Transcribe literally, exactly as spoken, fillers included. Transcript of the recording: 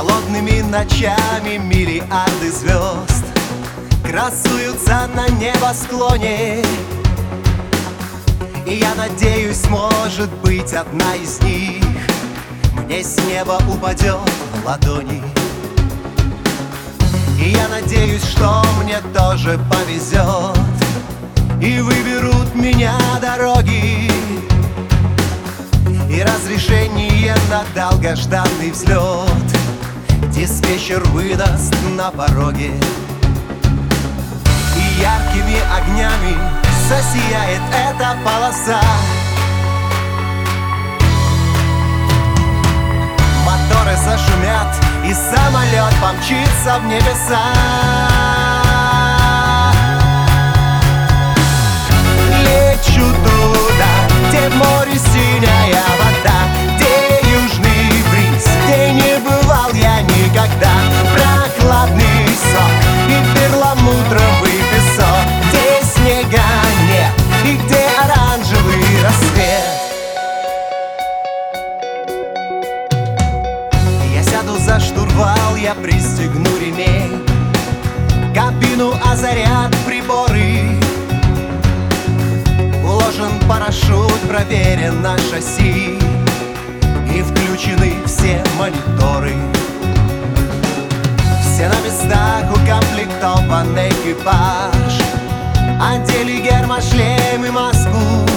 Холодными ночами миллиарды звезд красуются на небосклоне. И я надеюсь, может быть, одна из них мне с неба упадет в ладони. И я надеюсь, что мне тоже повезет, и выберут меня дороги, и разрешение на долгожданный взлет диспетчер выдаст на пороге. И яркими огнями засияет эта полоса. Моторы зашумят, и самолет помчится в небеса. Лечу туда, где в море синяя вода, где южный бриз, где не бывал я никогда. Прохладный сок и перламутровый песок, где снега нет и где оранжевый рассвет. Я сяду за штурвал, я пристегну ремень, кабину озарят приборы. Уложен парашют, проверено шасси, и включены все мониторы. Все на местах, укомплектован экипаж, одели гермошлем и маску.